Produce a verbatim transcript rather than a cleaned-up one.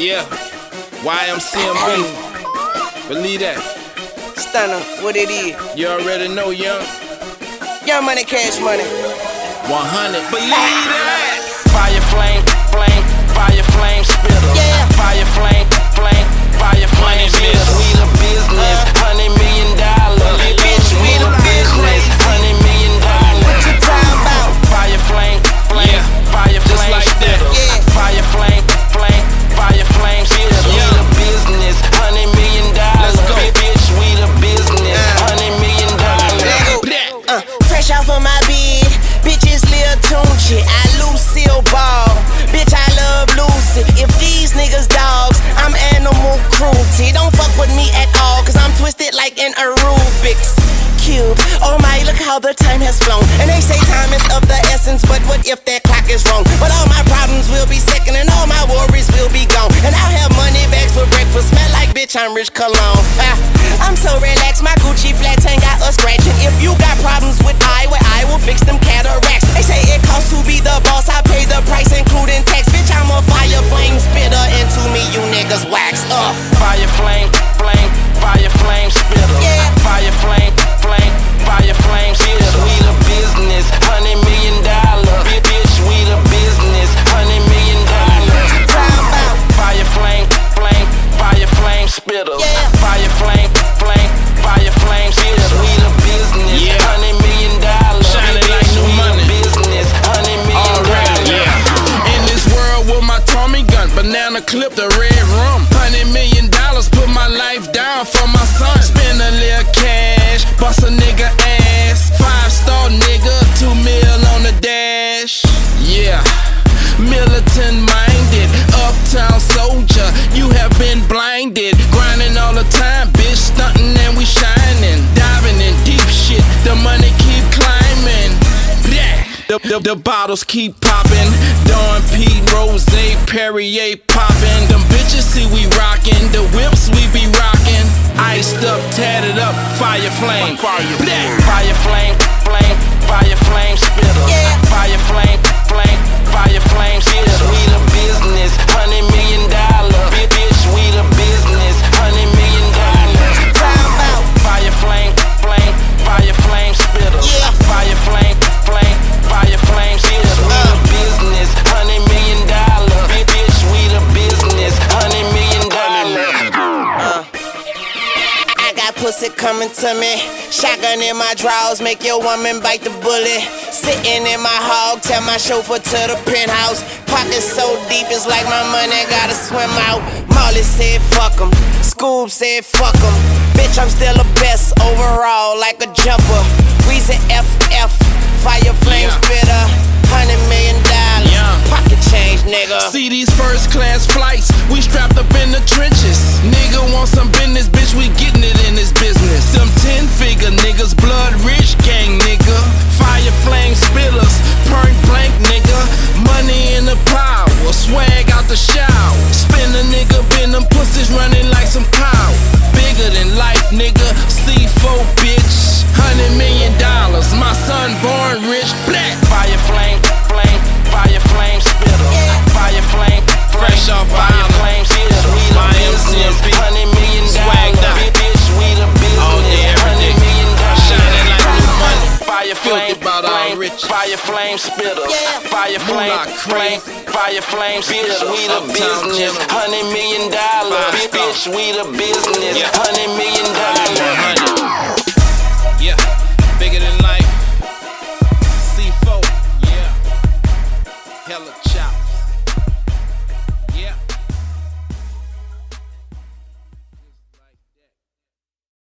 Yeah, Y M C M B. Believe that. Stunner, what it is. You already know, young. Young money, cash money. one hundred. Believe that. Fire flame, flame, fire flame spitter. Yeah. Fire flame, flame, fire flame spitter. We the business, hundred million dollars. Bitch, we the business, hundred million dollars. What you talking about? Fire flame, flame, Yeah. fire Just flame like spitter. that. Yeah. Fire flame, flame, fire flame spitter. We Yeah. the business, hundred million dollars. Let's go. Bitch, we the business, hundred million dollars. Uh, fresh off of my bed, bitches Lil Tunechi, I Lucille Ball. Bitch, I love Lucy. If these niggas dogs, I'm animal cruelty. Don't fuck with me at all, cause I'm twisted like an Rubik's Cube. Oh my, look how the time has flown. And they say time is of the essence, but what if that clock is wrong? But all my problems will be second, and all my worries will be gone. And I'll have money bags for breakfast, smell like bitch, I'm Rich Cologne. Ah, I'm so relaxed, my Gucci flats ain't got a scratch. And if you got problems with I, well, I will fix them cataracts. They say it costs to be the boss, I pay the price, including tax. Bitch, I'm a fire flame spitter, and to me, you niggas wax up. Fire flame, flame, fire flame spitter. Yeah. Fire flame, flame, fire flame spitter. We the business, hundred million dollars. Bitch, we the business, hundred million dollars. Time out. Fire flame, flame, fire flame spitter. Yeah. Fire flame, flame, fire flame spitter. We the business, Yeah. hundred million dollars. Shining like Bitch, new we money. the business, hundred million dollars. Yeah. In this world with my Tommy gun, banana clip the red rum. Hundred million dollars, put my life down for my son. Spend a little cash, bust a nigga ass. Five star nigga, two mil on the dash. Yeah. Militant minded, uptown soldier. You have been blinded, grinding all the time, bitch, stunting and we shining. Diving in deep shit, the money keep climbing. Blah. The, the, the bottles keep popping. Dawn Pete, Rose, Perrier popping. Them bitches see we rockin'. The whips we be rockin'. Iced up, tatted up, fire flame. Fire, Fire flame, flame, fire flame spitter. Yeah. Fire flame, flame, fire flame spitter. We the business, hundred million dollars. Bitch, we the business, hundred million dollars. Time out. Fire flame, flame, fire flame spitter. Yeah. Fire flame, flame, fire flame spitter. We the business, hundred million dollars. Bitch, we the business, hundred million dollars. I got pussy coming to me. Shotgun in my drawers, make your woman bite the bullet. Sitting in my hog, tell my chauffeur to the penthouse. Pockets so deep, it's like my money gotta swim out. Molly said fuck 'em, Scoob said fuck 'em. Bitch, I'm still the best overall, like a jumper. Weezy F F, fire flame Yeah. spitter. Hundred million dollars, Yeah. pocket change, nigga. See these first class flights, we strapped up in the trenches. Nigga want some business, bitch, we getting it in this business. Them ten figure niggas, blood rich gang nigga. Fire flame spitters, point blank nigga. Money in the power, swag out the shower. Spin a nigga, been them pussies running like some cow. Bigger than life nigga, C four bitch. Hundred million dollars, my son born rich, black. Fire flame, flame, fire flame spitter. Fire flame, Fresh off fire island. flame spitter. We the Y M C M business, B. hundred million Swagged dollars. out. Bitch, we the All day, business, every hundred day. million dollars. Shining like new money. Fire Filthy flame, about our flame, riches. fire flame spitter. Yeah. Fire flame, Moolah flame, crazy. fire flame spitter. We the Uptown business, General. hundred million dollars. Five star. Bitch, we the business, Yeah. hundred